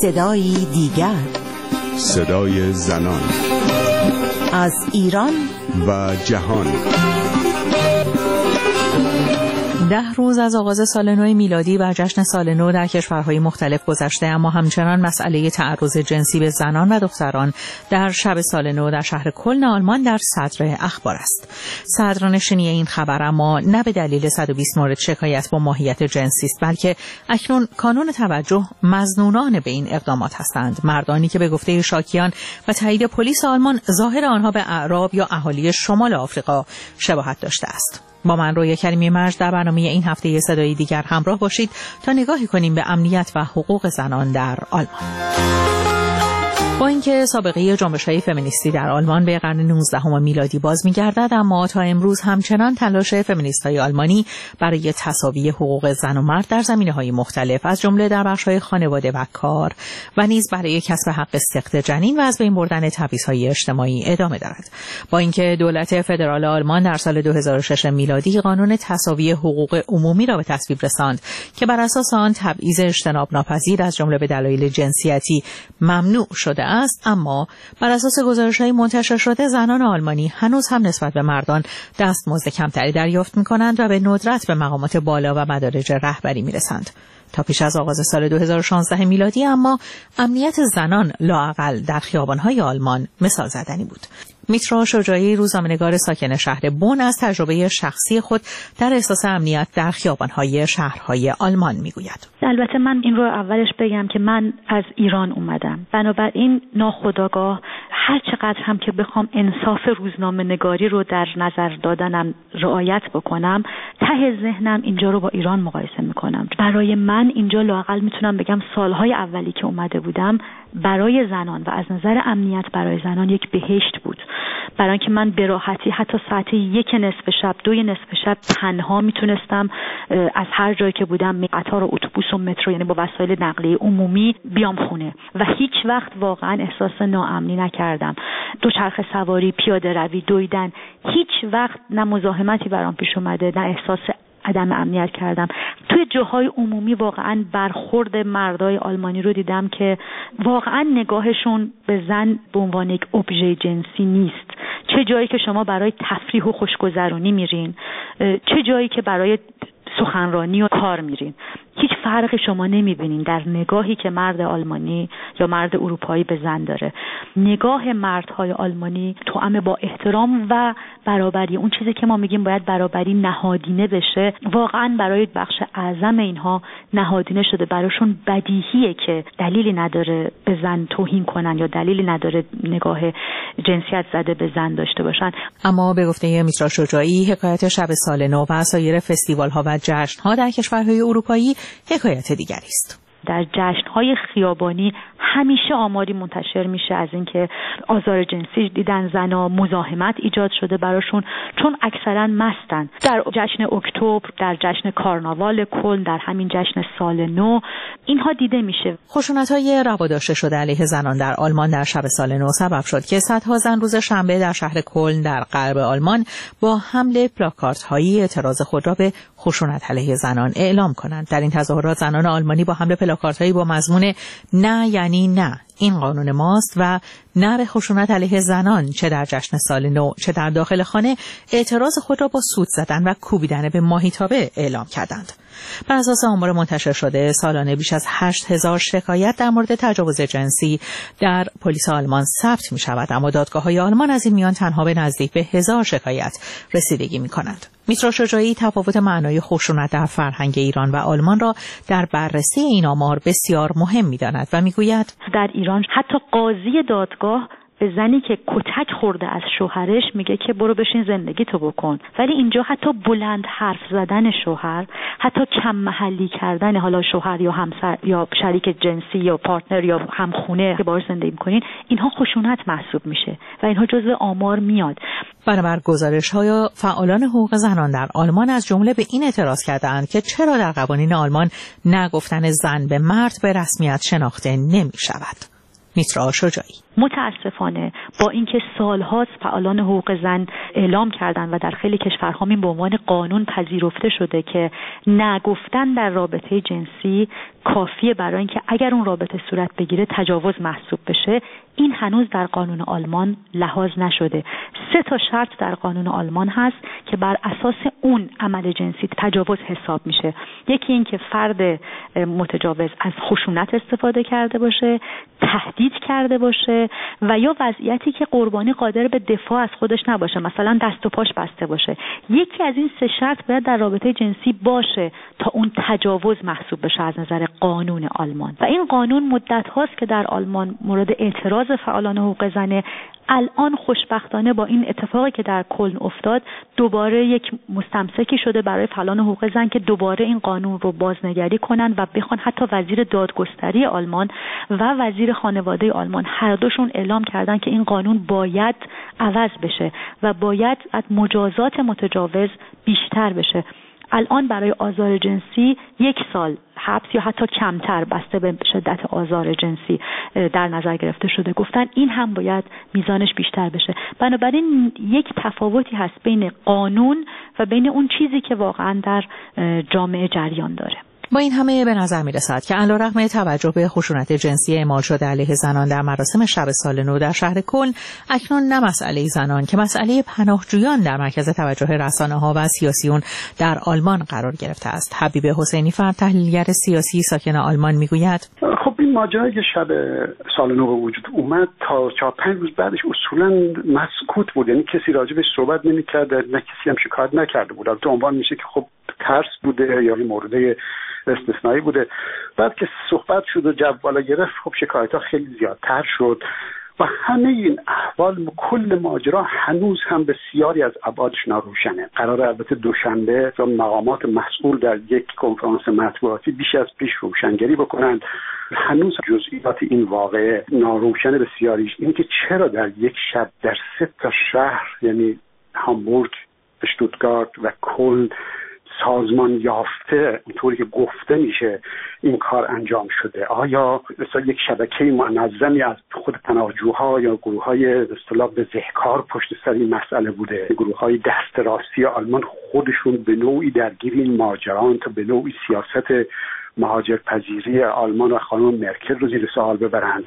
صدایی دیگر، صدای زنان از ایران و جهان. 10 روز از آغاز سال نو میلادی و جشن سال نو در کشورهای مختلف گذشته، اما همچنان مسئله تعرض جنسی به زنان و دختران در شب سال نو در شهر کلن آلمان در صدر اخبار است. صدرنشینی این خبر اما نه به دلیل 120 مورد شکایت با ماهیت جنسی است، بلکه اکنون کانون توجه مظنونان به این اقدامات هستند، مردانی که به گفته شاکیان و تایید پلیس آلمان ظاهر آنها به اعراب یا اهالی شمال آفریقا شباهت داشته است. با من رویا کریمی مرج در برنامه این هفته صدای دیگر همراه باشید تا نگاهی کنیم به امنیت و حقوق زنان در آلمان. با اینکه سابقه جنبش‌های فمینیستی در آلمان به قرن 19 میلادی باز می‌گردد، اما تا امروز همچنان تلاش فمینیست‌های آلمانی برای تساوی حقوق زن و مرد در زمینه‌های مختلف، از جمله در بخش‌های خانواده و کار و نیز برای کسب حق سقط جنین و از بین بردن تبعیض‌های اجتماعی ادامه دارد. با اینکه دولت فدرال آلمان در سال 2006 میلادی قانون تساوی حقوق عمومی را به تصویب رساند که بر اساس آن تبعیض اجتناب ناپذیر از جمله به دلایل جنسیتی ممنوع شده است، اما بر اساس گزارش‌های منتشر شده زنان آلمانی هنوز هم نسبت به مردان دستمزد کمتری دریافت می‌کنند و به ندرت به مقامات بالا و مدارج رهبری می‌رسند. تا پیش از آغاز سال 2016 میلادی اما امنیت زنان لااقل در خیابان‌های آلمان مثال زدنی بود. میترا شجاعی، روزنامه‌نگار ساکن شهر بون، از تجربه شخصی خود در احساس امنیت در خیابان‌های شهرهای آلمان میگوید. البته من این رو اولش بگم که من از ایران اومدم، بنابراین ناخودآگاه هر چقدر هم که بخوام انصاف روزنامه‌نگاری رو در نظر دادنم رعایت بکنم، ته ذهنم اینجا رو با ایران مقایسه میکنم. برای من اینجا لااقل میتونم بگم سالهای اولی که اومده بودم برای زنان و از نظر امنیت برای زنان یک بهشت بود، برای اینکه من به راحتی حتی ساعت 1 نصف شب 2 نصف شب تنها میتونستم از هر جایی که بودم، قطار و اتوبوس و مترو، یعنی با وسایل نقلیه عمومی بیام خونه و هیچ وقت واقعا احساس ناامنی نکردم. دوچرخه سواری، پیاده روی، دویدن، هیچ وقت نه مزاحمتی برام پیش اومده نه احساس عدم امنیت کردم. توی جاهای عمومی واقعا برخورد مردای آلمانی رو دیدم که واقعا نگاهشون به زن به عنوان یک ابژه جنسی نیست. چه جایی که شما برای تفریح و خوشگذرونی میرین، چه جایی که برای سخنرانی و کار میرین، هیچ فرقی شما نمیبینین در نگاهی که مرد آلمانی یا مرد اروپایی به زن داره. نگاه مردهای آلمانی توأم با احترام و برابری، اون چیزی که ما میگیم باید برابری نهادینه بشه، واقعا برای بخش اعظم اینها نهادینه شده. براشون بدیهیه که دلیلی نداره به زن توهین کنن یا دلیلی نداره نگاه جنسیت زده به زن داشته باشن. اما به گفته میترا شجاعی، حکایت شب سال نو و سایر فستیوال‌ها و جشن‌ها در کشورهای اروپایی حکایت دیگری است. در جشن‌های خیابانی همیشه آماری منتشر میشه از اینکه آزار جنسی دیدن زنا، مزاحمت ایجاد شده براشون، چون اکثرا مستن. در جشن اکتبر، در جشن کارناوال کلن، در همین جشن سال نو اینها دیده میشه. خشونت‌های روا داشته شده علیه زنان در آلمان در شب سال نو سبب شد که صدها زن روز شنبه در شهر کلن در غرب آلمان با حمل پلاکاردهای اعتراض خود را به خشونت علیه زنان اعلام کنند. در این تظاهرات زنان آلمانی با حمل پلاکاردهایی با مضمون نه یعنی نه، این قانون ماست و نه به خشونت علیه زنان، چه در جشن سال نو چه در داخل خانه، اعتراض خود را با سوت زدن و کوبیدن به ماهیتابه اعلام کردند. بر اساس آمار منتشر شده سالانه بیش از 8000 شکایت در مورد تجاوز جنسی در پلیس آلمان ثبت می شود، اما دادگاه‌های آلمان از این میان تنها به نزدیک به 1000 شکایت رسیدگی می کنند. میترا شجاعی تفاوت معنای خشونت در فرهنگ ایران و آلمان را در بررسی این آمار بسیار مهم می‌داند و می‌گوید در ایران حتی قاضی دادگاه به زنی که کتک خورده از شوهرش میگه که برو بشین زندگی تو بکن، ولی اینجا حتی بلند حرف زدن شوهر، حتی کم محلی کردن حالا شوهر یا همسر یا شریک جنسی یا پارتنر یا همخونه که باهاش زندگی میکنین، اینها خشونت محسوب میشه و اینها جزو آمار میاد. بنابر گزارش‌های فعالان حقوق زنان در آلمان از جمله به این اعتراض کردند که چرا در قوانین آلمان نگفتن زن به مرد به رسمیت شناخته نمی‌شود. میترا شجاعی متاسفانه با اینکه سالهاست فعالان حقوق زن اعلام کردن و در خیلی کشورها این به عنوان قانون پذیرفته شده که نگفتن در رابطه جنسی کافیه برای اینکه اگر اون رابطه صورت بگیره تجاوز محسوب بشه، این هنوز در قانون آلمان لحاظ نشده. 3 شرط در قانون آلمان هست که بر اساس اون عمل جنسی تجاوز حساب میشه. یکی این که فرد متجاوز از خشونت استفاده کرده باشه، تهدید کرده باشه و یا وضعیتی که قربانی قادر به دفاع از خودش نباشه، مثلا دست و پاش بسته باشه. یکی از این 3 شرط باید در رابطه جنسی باشه تا اون تجاوز محسوب بشه از نظر قانون آلمان. و این قانون مدت هاست که در آلمان مورد اعتراض فعالان حقوق زنه. الان خوشبختانه با این اتفاقی که در کلن افتاد دوباره یک مستمسکی شده برای فعالان حقوق زن که دوباره این قانون رو بازنگری کنن و بخوان. حتی وزیر دادگستری آلمان و وزیر خانواده آلمان هر دوشون اعلام کردن که این قانون باید عوض بشه و باید از مجازات متجاوز بیشتر بشه. الان برای آزار جنسی 1 سال حبس یا حتی کمتر بسته به شدت آزار جنسی در نظر گرفته شده. گفتن این هم باید میزانش بیشتر بشه. بنابراین یک تفاوتی هست بین قانون و بین اون چیزی که واقعا در جامعه جریان داره. با این همه به نظر می رسد که علیرغم توجه به خشونت جنسی اعمال شده علیه زنان در مراسم شب سال نو در شهر کلن، اکنون نه مسئله زنان که مسئله پناهجویان در مرکز توجه رسانه‌ها و سیاسیون در آلمان قرار گرفته است. حبیب حسینی فرد، تحلیلگر سیاسی ساکن آلمان، میگوید خب این ماجرایی که شب سال نو به وجود اومد تا 4-5 روز بعدش اصولا مسکوت بود، یعنی کسی راجبش صحبت نمی‌کرد، نه کسی هم شکایت نکرده بود. البته عنوان میشه که خب ترس بوده یا مورد استثنایی بوده. بعد که صحبت شد و جو بالا گرفت، خب شکایت‌ها خیلی زیادتر شد و همه این احوال، کل ماجرا هنوز هم بسیاری از ابعادش ناروشنه. قراره البته دوشنبه مقامات مسئول در یک کنفرانس مطبوعاتی بیش از پیش روشنگری بکنند. هنوز جزئیات این واقعه ناروشن بسیاریش. این که چرا در یک شب در 3 شهر، یعنی هامبورگ، اشتوتگارت و کلن، سازمان یافته اونطوری که گفته میشه این کار انجام شده. آیا مثلا یک شبکه منظمی از خود پناهجوها یا گروه‌های به اصطلاح بزهکار پشت سر این مسئله بوده؟ گروه‌های دست راستی آلمان خودشون به نوعی درگیر این ماجران تا به نوعی سیاست مهاجرپذیری آلمان و خانم مرکل رو زیر سوال ببرند.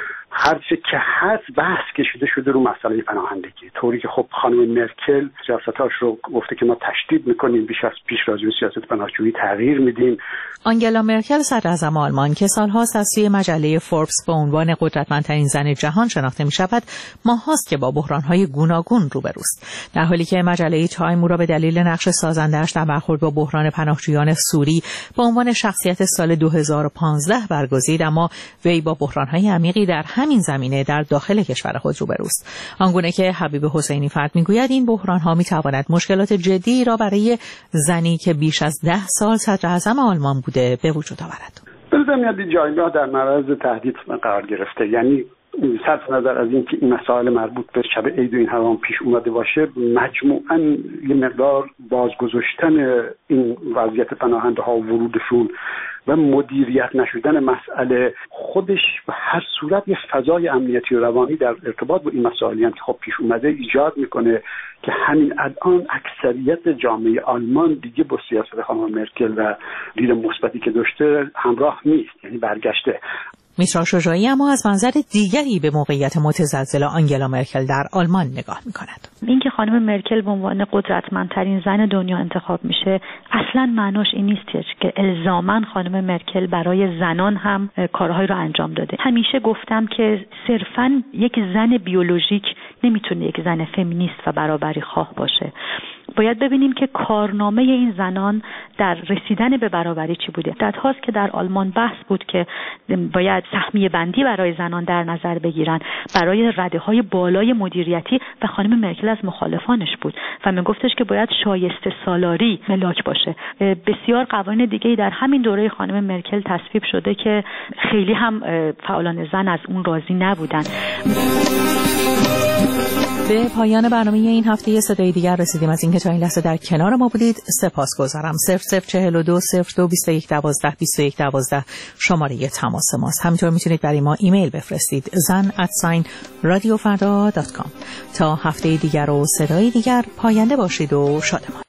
هرچه که هست بحث کشیده شده رو مسئله پناهندگی، طوری که خب خانم مرکل سیاستاش رو گفته که ما تشدید میکنیم، بیش از پیش راجع به سیاست پناهجویی تغییر میدیم. آنگلا مرکل صدراعظم آلمان که سالهاست از سوی مجله فوربس به عنوان قدرتمندترین زن جهان شناخته میشود، ماهاست که با بحران‌های گوناگون روبروست، در حالی که مجله تایم او را به دلیل نقش سازنده‌اش در برخورد با بحران پناهجویان سوری به عنوان شخصیت سال 2015 برگزید، اما وی با بحران‌های عمیقی در همین زمینه در داخل کشور خود روبروست. آنگونه که حبیب حسینی فرد میگوید این بحران‌ها میتواند مشکلات جدی را برای زنی که بیش از 10 سال صدراعظم آلمان بوده به وجود آورد. بنظر میاد جایگاه در معرض تهدید قرار گرفته، یعنی صرف نظر از اینکه این مسائل مربوط به شب عید و این هم پیش اومده باشه، مجموعاً یه مقدار بازگذاشتن این وضعیت پناهنده‌ها و ورودشون و مدیریت نشدن مسئله خودش به هر صورت یه فضای امنیتی و روانی در ارتباط با این مسائلی هم که خب پیش اومده ایجاد میکنه که همین الان اکثریت جامعه آلمان دیگه با سیاست خانم مرکل و دید مثبتی که داشته همراه نیست، یعنی برگشته. میترا شجاعی اما از منظر دیگری به موقعیت متزلزل آنگلا مرکل در آلمان نگاه میکند. اینکه خانم مرکل به عنوان قدرتمندترین زن دنیا انتخاب میشه اصلا معناش این نیست که الزاما خانم مرکل برای زنان هم کارهای رو انجام داده. همیشه گفتم که صرفا یک زن بیولوژیک نمیتونه یک زن فمینیست و برابری خواه باشه. باید ببینیم که کارنامه این زنان در رسیدن به برابری چی بوده. هاست که در آلمان بحث بود که باید سهمیه بندی برای زنان در نظر بگیرن برای رده‌های بالای مدیریتی و خانم مرکل از مخالفانش بود و میگفتش که باید شایسته سالاری ملاک باشه. بسیار قوانین دیگه‌ای در همین دوره خانم مرکل تصویب شده که خیلی هم فعالان زن از اون راضی نبودن. به پایان برنامه این هفته صدای دیگر رسیدیم. از اینکه تا این لحظه در کنار ما بودید سپاسگزارم. 0042 02 21 12 21 12 شماره تماس ماست. همینطور میتونید برای ما ایمیل بفرستید zan@radiofarda.com. تا هفته دیگر و صدای دیگر پاینده باشید و شادمان.